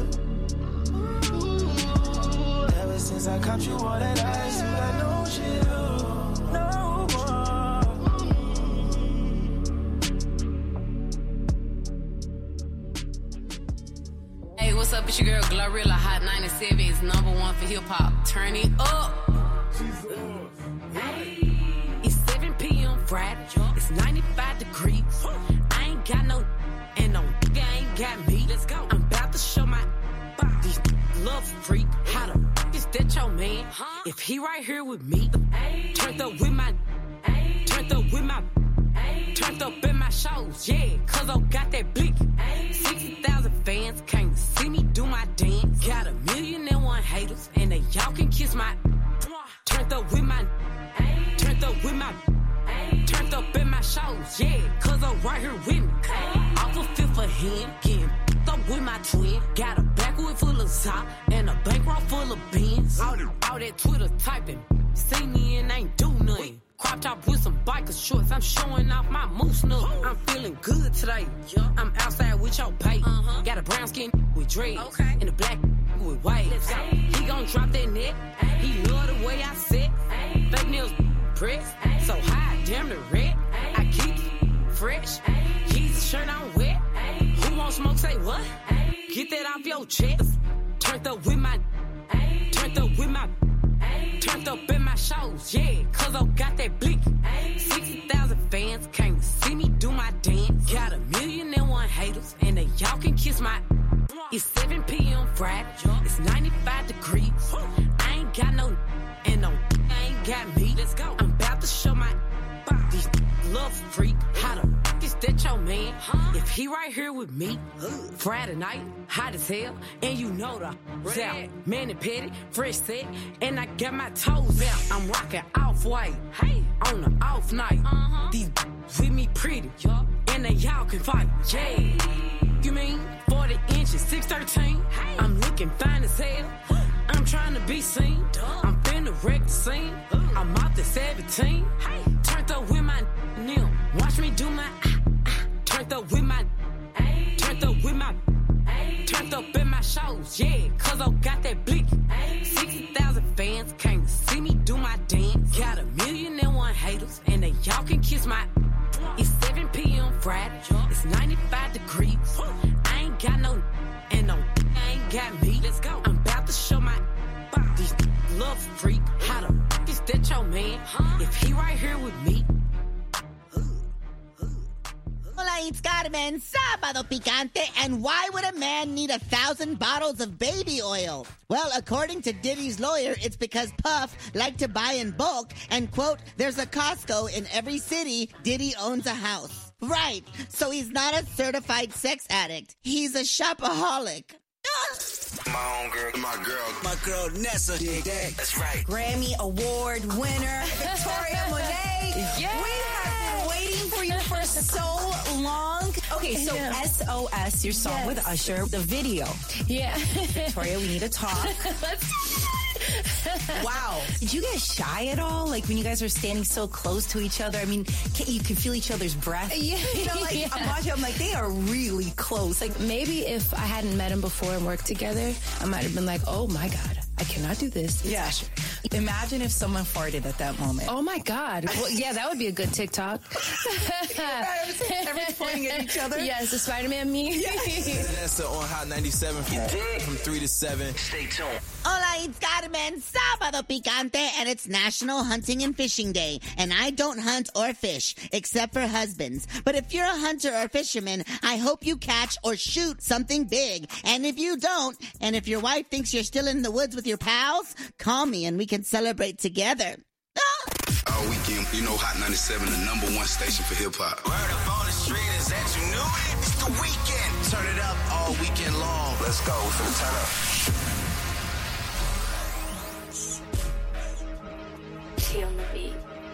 Ever since I caught you on that ice, you got no chill, no more. what's up? It's your girl Glorilla. Hot ninety-seven is number one for hip hop. Turn it up. It's seven p.m. Friday. It's ninety-five degrees. I ain't got no, and no nigga ain't got me. Let's go. I'm about to show my these love freak. How the f is that your man? If he right here with me, turned up with my, turned up with my, turned up in my shows, yeah. Cause I got that blick. sixty thousand fans came to see me do my dance. Got a million and one haters, and they y'all can kiss my. Turned up with my, turned up with my, turned up in my shows, yeah. Cause I'm right here with me. Off a fifth of him, getting up with my twin. Got a backwood full of top and a bankroll full of beans. All, all that Twitter typing, see me and ain't do nothing. Crop top with some biker shorts, I'm showing off my moose nut. I'm feeling good today. I'm outside with your pay. Uh-huh. Got a brown skin with dreads, okay. And a black with white. He gon' drop that neck. He love the way I sit. Fake nails press, so high, damn the red. I keep it fresh. He's a shirt I'm wet. Who won't smoke? Say what? Get that off your chest. Turned up with my, turned up with my. Turned up in my shows, yeah, cause I got that blick. sixty thousand fans came to see me do my dance. Got a million and one haters, and they y'all can kiss my. It's seven p.m. Friday, it's ninety-five degrees. I ain't got no, and no ain't got me. Let's go. I'm about to show my these love freak. How the f is that your man? If he right here with me, Friday night, hot as hell, and you know the out. Man and petty, fresh set, and I got my toes out. I'm rocking off-white, hey, on the off night. Uh-huh. These with me pretty, and they y'all can fight. Yeah, you mean forty inches, six thirteen? Hey. I'm looking fine as hell. I'm trying to be seen. I'm finna wreck the scene. I'm off the seventeen. Hey. Turned up with my nil. Watch me do my. Ah, ah. Turned up with my. Turned up with my. Turned up in my shows, yeah. Cause I got that blick. sixty thousand fans came to see me do my dance. Got a million and one haters, and they y'all can kiss my. It's seven p.m. Friday. It's ninety-five degrees. I ain't got no, and no ain't got me. Let's go. I'm about to show my these love freak. How the f is that your man? If he right here with me. Hola, it's Carmen, Sábado Picante, and why would a man need a thousand bottles of baby oil? Well, according to Diddy's lawyer, it's because Puff liked to buy in bulk, and quote, there's a Costco in every city, Diddy owns a house. Right, so he's not a certified sex addict. He's a shopaholic. My own girl, my girl, my girl Nessa. Dig that. That's right. Grammy Award winner, Victoria Monet. Yeah. We have been waiting for you for so long. Okay, so S O S, your song yes. with Usher, the video. Yeah. Victoria, we need to talk. Wow. Did you get shy at all? Like when you guys are standing so close to each other? I mean, can, you can feel each other's breath. Yeah. You know, like yeah. I'm watching, I'm like, they are really close. Like maybe if I hadn't met him before and worked together, I might have been like, oh my God, I cannot do this. It's yeah. Usher. Imagine if someone farted at that moment. Oh my God. Well, yeah, that would be a good TikTok. Everyone's pointing at each other. Yes, the Spider-Man meme. Nessa on Hot ninety-seven from three to seven. Stay tuned. Hola, it's Carmen, Sábado Picante, and it's National Hunting and Fishing Day. And I don't hunt or fish, except for husbands. But if you're a hunter or fisherman, I hope you catch or shoot something big. And if you don't, and if your wife thinks you're still in the woods with your pals, call me and we can celebrate together. All weekend, you know Hot ninety-seven, the number one station for hip-hop. Word up on the street is that you knew it. It's the weekend. Turn it up all weekend long. Let's go. We're finna turn up. She on the beat.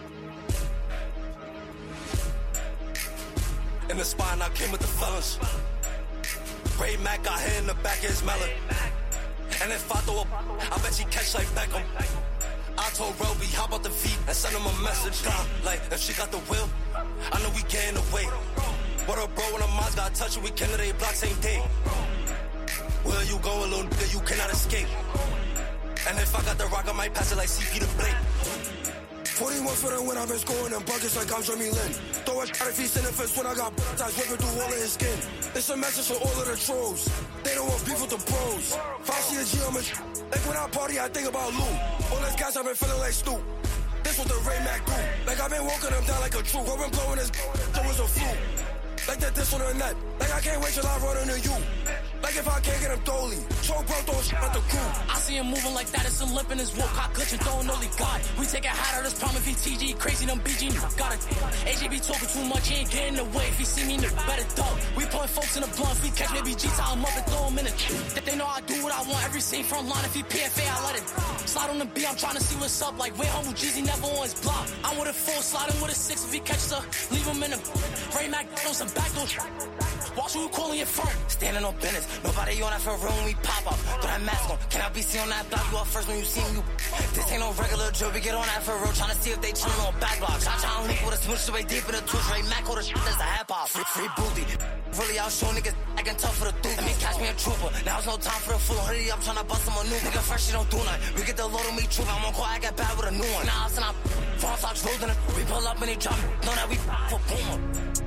In the spine, I came with the fellas. Ray Mac got hit in the back of his melon. And if I throw a, I bet she catch like Beckham. I told Roby, hop out the feet and send him a message. Like, if she got the will, I know we getting away. What up, bro, when the moms got touch, we can they block same day. Where you going, little nigga, you cannot escape. And if I got the rock, I might pass it like C P to Blake. forty-one for the win, I've been scoring them buckets like I'm Jeremy Lin. Throw know what if he's sending first when I got baptized, working through all of his skin. It's a message for all of the trolls. They don't want beef with the pros. Foxy and G on me. Like when I party, I think about Lou. All those guys I've been feeling like Snoop. This what the Ray Mac do. Like I've been walking them down like a troop. I've been blowing his there was a fluke. Like that this on the net. Like I can't wait till I run into you. Like if I can't get him dolly. Choke broke those shit at the crew. I see him moving like that, it's a lip in his walk. Hot glitching, throwing only God. We take it higher, this problem if he T G. Crazy, them B G. Got it. A J be talking too much, he ain't getting away. If he see me, nigga, better dog. We putting folks in the blunt. If we catch maybe G, tie him up and throw him in the. They know I do what I want. Every scene front line. If he P F A, I let it slide on the B. I'm trying to see what's up. Like way humble Jeezy never on his block. I'm with a four, sliding with a six. If he catches her, leave him in the Ray Mac on some backdoor. Watch who calling your friend. Standing on business. Nobody on that for room. We pop up. Throw that mask on. Can I be seen on that block? You up first when you see me. This ain't no regular drill. We get on that for road. Trying to see if they chillin' on back blocks. I try to link with a smooch way deep in the twitch. Ray Mac or the shit that's a half off. Free, free booty. Really out show niggas acting tough for the dude. Let me catch me a trooper. Now it's no time for the full hoodie. I'm trying to bust him a new nigga. Fresh, she don't do nothing. We get the load on me trooper. I'm on call. I get bad with a new one. Now it's not front socks rolling it. We pull up and they drop. Know that we for Puma.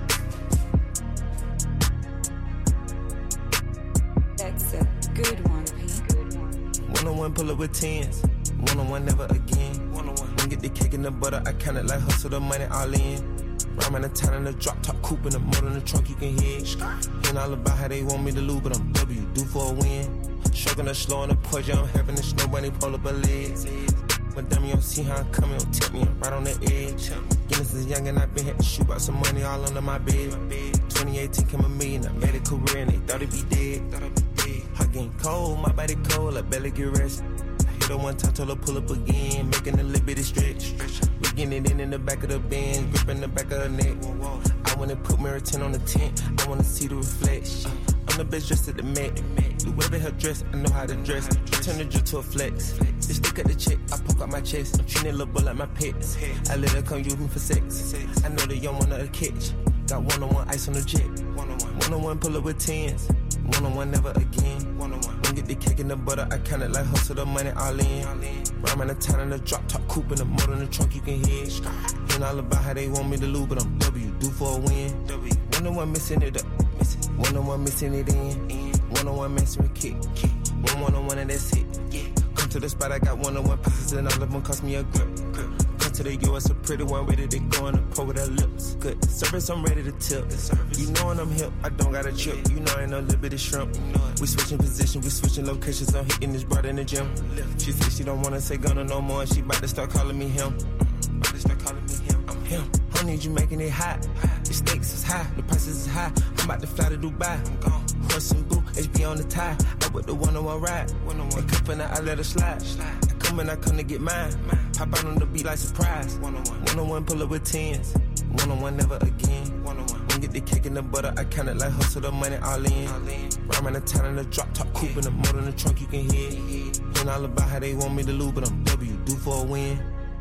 That's a good one, Pete. One on one, pull up with tens. One on one, never again. One on one. When get the cake in the butter, I count it like hustle the money all in. Rhyme in the town in the drop top coupe in the motor in the trunk, you can hear it. Hearing all about how they want me to lose, but I'm W, due for a win. Stroking the slow on the push, I'm having the snow bunny pull up a leg. But dummy, you don't see how I'm coming, don't tip me, I'm right on the edge. Guinness is young and I've been had to shoot out some money all under my bed. twenty eighteen came a million, I made a career and they thought it'd be dead. Hot getting cold, my body cold, like belly get rest. I hit her one time, told her pull up again, making a little bit of stretch. We getting it in in the back of the Benz, gripping the back of her neck. I wanna put mirror ten on the tent, I wanna see the reflection. I'm the best dressed at the Met. Do whatever her dress, I know how to dress. Turn the drill to a flex. They stick at the check, I poke out my chest. I'm treating a little boy like my pets. I let her come use me for sex. I know the young one of the catch. Got one-on-one ice on the jet. One-on-one pull up with tens. One-on-one never again. One-on-one. When get the cake in the butter, I count it like hustle the money all in. Rhyme in the town in the drop top coupe in the motor in the trunk, you can hear it. Hearing all about how they want me to lose, but I'm W, due for a win. One-on-one missing it up. One-on-one missing it in. One-on-one messing with kick. One one-on-one and that's it. Come to the spot, I got one-on-one pieces and all of them cost me a grip. Come to the U S, a pretty one, ready to go in the pro with her lips. Good service, I'm ready to tip. You know when I'm hip, I don't got a chip. You know I ain't no little bit of shrimp. We switching position, we switching locations. I'm hitting this brother in the gym. She said she don't wanna say Gunna no more. She about to start calling me him. About to start calling me him. I'm him. I need you making it hot. The stakes is high, the prices is high. I'm about to fly to Dubai. I'm gone. Horse and boo, H B on the tie. I with the one-on-one ride. One-on-one cupping out, I let her slide. I come and I come to get mine. Pop out on the beat like surprise. One-on-one, one-on-one pull up with tens. One-on-one never again. One-on-one. When get the cake in the butter, I count it like hustle the money all in. Rhyme in the town in the drop top coupe in the motor in the trunk, you can hear it. Hearing all about how they want me to lose, but I'm W, due for a win.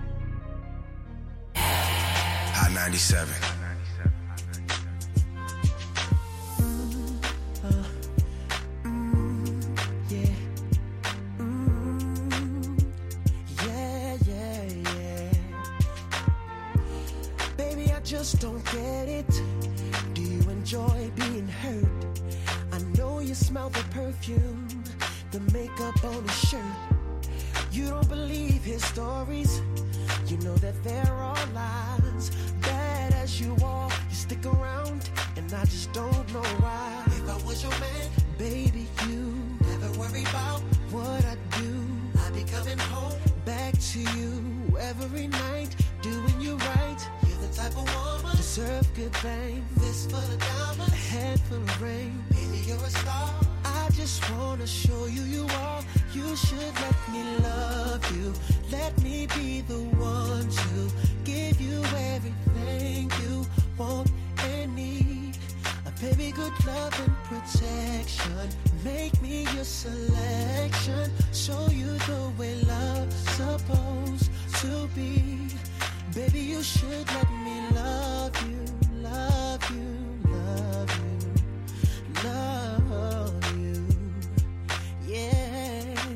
Hot ninety-seven. Just don't get it. Do you enjoy being hurt? I know you smell the perfume, the makeup on his shirt. You don't believe his stories. You know that they're all lies. Bad as you are, you stick around, and I just don't know why. If I was your man, baby, you never worry about what I do. I'd be coming home back to you every night, doing you right. The type of woman deserve good fame. This for the diamond, a handful of rain. Baby, you're a star. I just wanna show you you are. You should let me love you. Let me be the one to give you everything you want and need. A baby, good love and protection. Make me your selection. Show you the way love's supposed to be. Baby, you should let me love you, love you, love you, love you, yeah.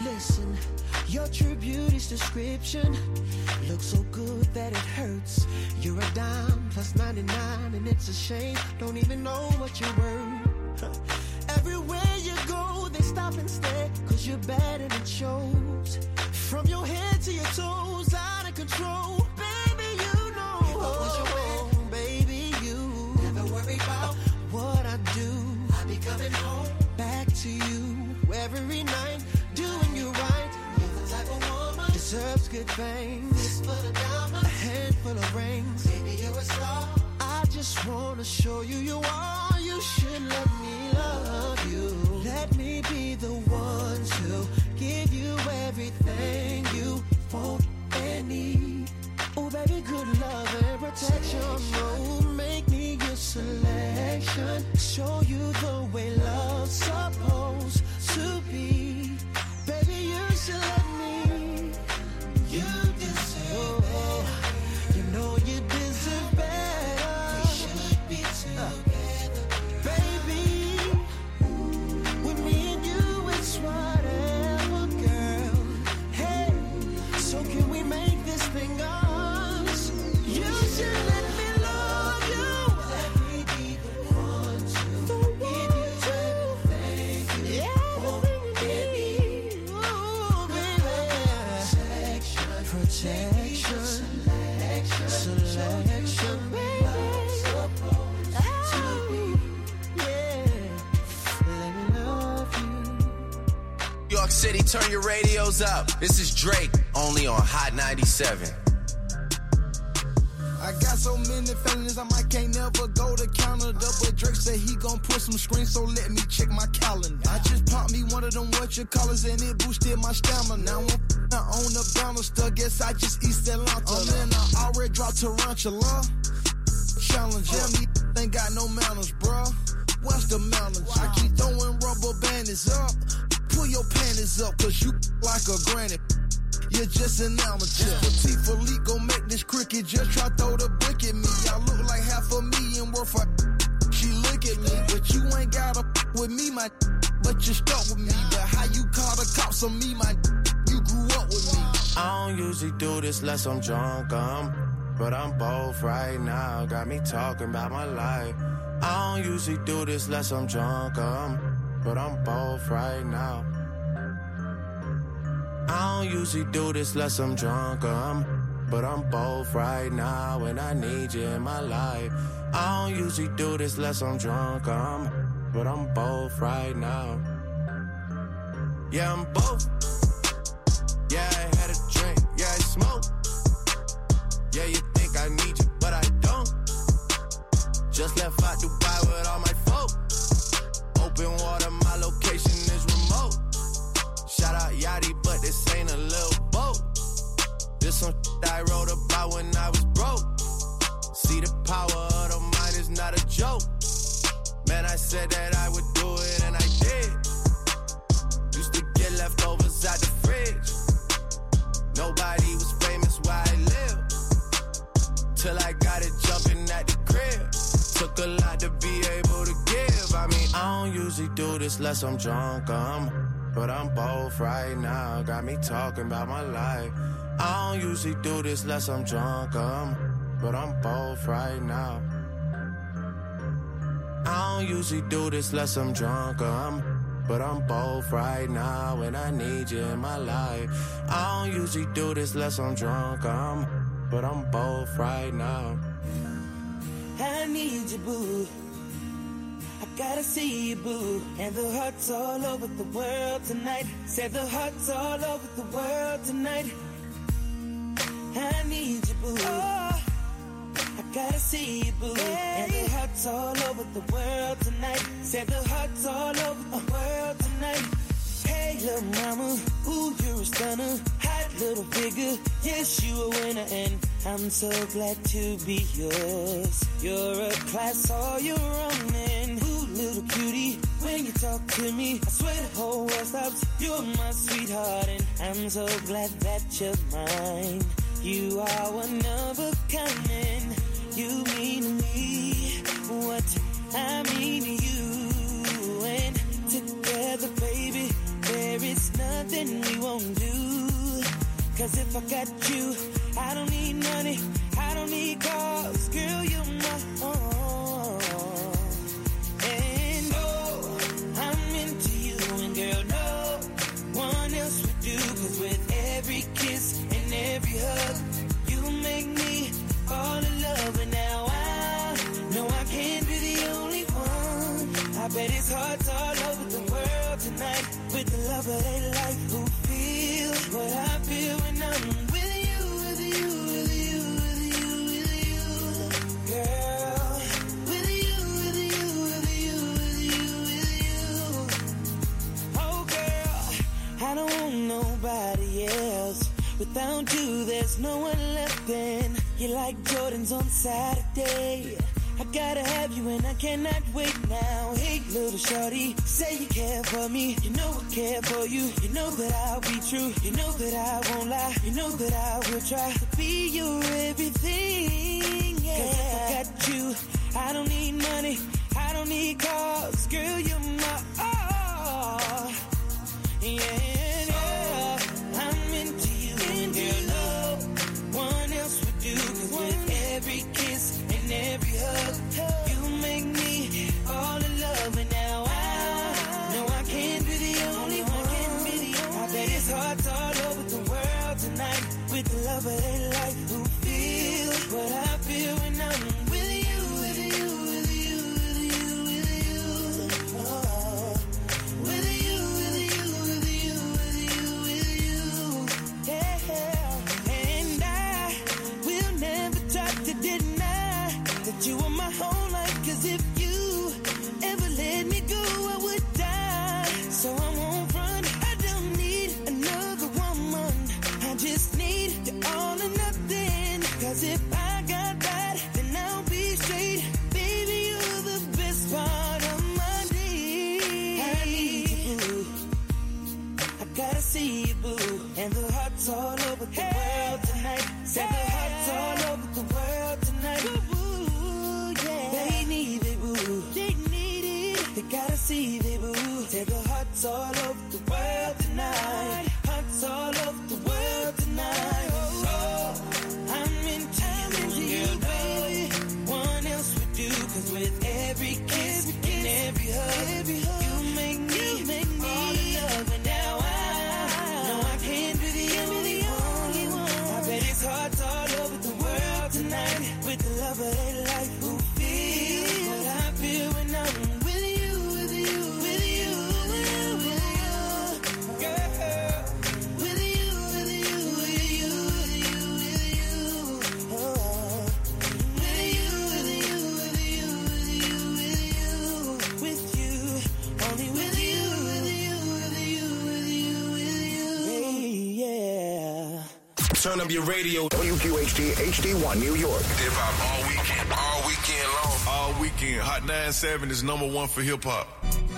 Listen, your true beauty's description looks so good that it hurts. You're a dime plus ninety-nine, and it's a shame. Don't even know what you're worth. Everywhere you go, they stop and stare, cause you're bad and it shows. From your head to your toes, out of control. Baby, you know. What was your way? Baby, you never worry about what I do. I be coming home back to you every night, doing you right. You're the type of woman deserves good things. Fistful of diamonds, a handful of rings. Baby, you're a star. I just wanna show you you are. You should let me love you. Let me be the one to give you everything you want and need. Oh, baby, good love and protection. Oh, make me your selection. Show you the way love's supposed to be. Baby, you should let me. You deserve better. You know you deserve better. We should be together. Baby, with me and you, it's whatever, girl. Hey, so can we make this thing us? You should let me love you. Let me be the one to give you everything you want and need. Oh, baby. Selection, protection, selection, selection, baby. Oh, yeah. Let me love you. New York City, turn your radios up. This is Drake, only on Hot ninety-seven. I got so many feelings, I might can't never go to Canada. But Drake said he gon' put some screens, so let me check my calendar. I just popped me one of them what your colors, and it boosted my stamina. Now I'm on the banister, guess I just East Atlanta. Oh man, I already dropped Tarantula. Challenge, yeah, me ain't got no manners, bruh. What's the manners? I keep throwing rubber bandits up. Pull your panties up, cause you like a granny. You're just an amateur. T for Lee gon' make this cricket. Just try throw the brick at me. Y'all look like half a million worth of. She look at me, but you ain't gotta with me, my. But you stuck with me. But how you call the cops on me, my? You grew up with me. I don't usually do this unless I'm drunk, um, but I'm both right now. Got me talking about my life. I don't usually do this unless I'm drunk, um, but I'm both right now. I don't usually do this unless I'm drunk, um, but I'm both right now, and I need you in my life. I don't usually do this unless I'm drunk, um, but I'm both right now. Yeah, I'm both. Yeah, I had a drink. Yeah, I smoke. Yeah, you think I need you, but I don't. Just left out Dubai with all my folk. Open water, my location is remote. Shout out Yachty, but this ain't a little boat. This some shit I wrote about when I was broke. See, the power of the mind is not a joke. Man, I said that I would do it, and I did. Used to get leftovers out the fridge. Nobody was famous where I lived. Till I got it jumping at the crib. Took a lot to be able to give. I mean, I don't usually do this unless I'm drunk, um, but I'm both right now. Got me talking about my life. I don't usually do this unless I'm drunk, um, but I'm both right now. I don't usually do this unless I'm drunk, um, but I'm both right now, and I need you in my life. I don't usually do this unless I'm drunk, um, but I'm both right now. I need you, boo. I gotta see you, boo. And the hearts all over the world tonight. Said the hearts all over the world tonight. I need you, boo. Oh, I gotta see you, boo. Hey. And the hearts all over the world tonight. Said the hearts all over the world tonight. Hey, little mama, ooh, you're a stunner. Hot little figure, yes, you a winner. And I'm so glad to be yours. You're a class all your own. And ooh, little cutie, when you talk to me, I swear the whole world stops. You're my sweetheart, and I'm so glad that you're mine. You are one of a kind, and you mean to me what I mean to you. And together, baby, there is nothing we won't do. Cause if I got you, I don't need money, I don't need cars, girl, you're my own. And oh, I'm into you, and girl, no one else would do. Cause with every kiss and every hug, you make me fall in love. And now I know I can't be the only one. I bet it's hearts all over the world tonight with the love of their life who feel what I feel when I'm with you, with you, with you, with you, with you, girl. With you, with you, with you, with you, with you. Oh, girl, I don't want nobody else. Without you, there's no one left. Then you're like Jordans on Saturday. I gotta have you and I cannot wait now. Hey, little shorty, say you care for me. You know I care for you. You know that I'll be true. You know that I won't lie. You know that I will try to be your everything. Yeah. Cause if I got you, I don't need money. I don't need cars. Girl, you're my all. Yeah, yeah. I'm into you. And girl, no one else would do. Cause with every kiss and every hug, you make me fall in love. And now I know I can't be the only one. I bet it's hearts all over the world tonight with the love of their life who feel what I feel when I'm with you, with you, with you, with you, with you. Oh, with you, with you, with you, with you, with you. Yeah, and I will never try to deny that you are my whole life. Cause if you ever let me go, I would die. So I won't run. I don't need another woman. I just need you all or nothing. Cause if I got that, then I'll be straight. Baby, you're the best part of my day. I need you, boo. I gotta see you, boo. And the hearts all over the world tonight. Said the hearts all over the world tonight. Boo, yeah. They need it, boo. They need it. They gotta see it, boo. Said the hearts all over the world tonight. Hearts all over the world tonight. Oh, I'm into you, girl, baby. One else would do. Cause with every kiss and every hug, you make me, you make me fall in love. And now I know I can't be the only one. I bet it's hearts all over the world tonight with the love of their life who feel what I feel when I'm with you, with you, with you, with you, girl. With you, with you, with you, with you, with you. Oh, with you, with you, with you, with you, with you, with you. Only with you, with you, with you, with you, with you. Hey, yeah. Turn up your radio. W Q H T H D one New York. Hip hop all weekend, all weekend long. All weekend. Hot ninety-seven is number one for hip hop.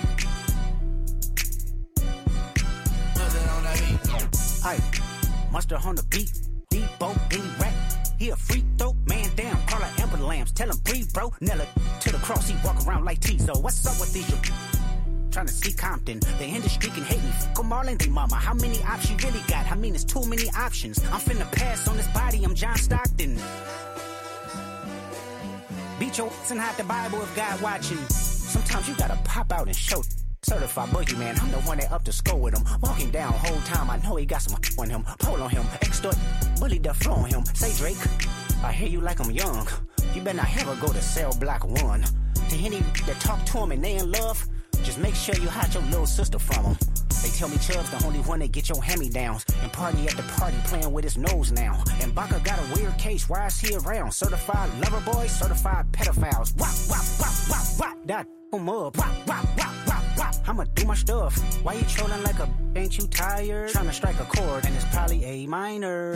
Aye, mustard on the beat, Debo, D-Rap. He a freak throw, man down, call her Amber Lambs. Tell him breathe, bro. Nella to the cross, he walk around like Tizo. What's up with these? Trying to see Compton. The industry can hate me. Fuck 'em all and they mama. How many options you really got? I mean, it's too many options. I'm finna pass on this body. I'm John Stockton. Beat your ass and hide the Bible if God watching. Sometimes you gotta pop out and show. Certified boogeyman, I'm the one that up to score with him. Walking down whole time, I know he got some on him. Pull on him, extort, bully the flow on him. Say Drake, I hear you like I'm young. You better not ever go to cell block one. To any that talk to him and they in love, just make sure you hide your little sister from him. They tell me Chubb's the only one that get your hand-me-downs. And party at the party playing with his nose now. And Baca got a weird case, why is he around? Certified lover boys, certified pedophiles. Wop, wop, wop, wop, wop, that em up. Wop, wop, wop, wop, wop. I'ma do my stuff. Why you trolling like a ain't you tired? Trying to strike a chord, and it's probably A minor.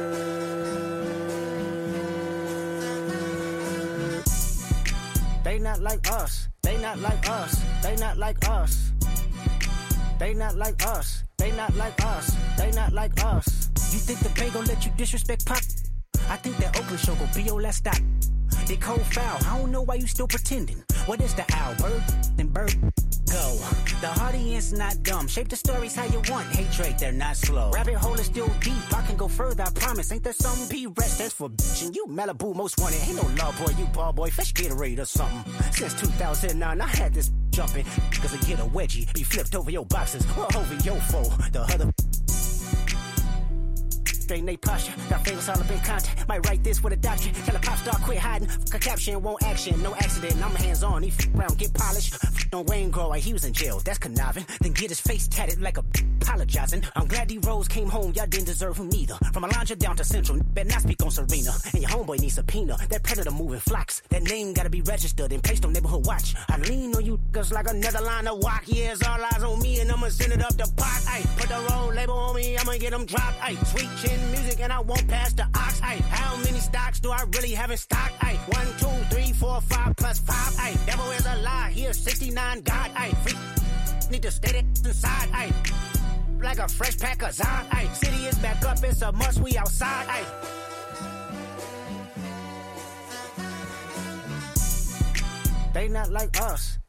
They not like us. They not like us. They not like us. They not like us. They not like us. They not like us. You think the Bay gon' let you disrespect Pop? I think that Oakland show gon' be your last stop. They cold foul. I don't know why you still pretending. What is the owl? Bird? Then bird go. The audience not dumb. Shape the stories how you want. Hey Drake, they're not slow. Rabbit hole is still deep. I can go further, I promise. Ain't there something P rest stands for bitch and you Malibu most wanted. Ain't no love boy, you ball boy. Fish Gatorade or something. Since two thousand nine, I had this jumping. Cause I get a wedgie. Be flipped over your boxes or over your foe. The other straighten they posture. Got fingers all up in contact. Might write this with a doctor. Tell a pop star quit hiding. Fuck a caption, won't action. No accident. I'm hands on. He f around, get polished. F on Wayne Grow. He was in jail. That's conniving. Then get his face tatted like a b apologizing. I'm glad D-Rose came home. Y'all didn't deserve him neither. From Alondra down to Central. Better not speak on Serena. And your homeboy needs subpoena. That predator moving flocks. That name gotta be registered and placed on neighborhood watch. I lean on you cause like another line of walk. Yeah, it's all eyes on me and I'ma send it up the pot. Ay, put the road label on me. I'ma get them dropped. Ay, sweet chin music and I won't pass the ox. Ay, how many stocks do I really have in stock? Ay, one, two, three, four, five plus five. Ay, devil is a lie. Here, sixty-nine God. Ay, freak need to stay that inside. Ay, like a fresh pack of Zod. Ay, city is back up. It's a must. We outside. Ay. They not like us.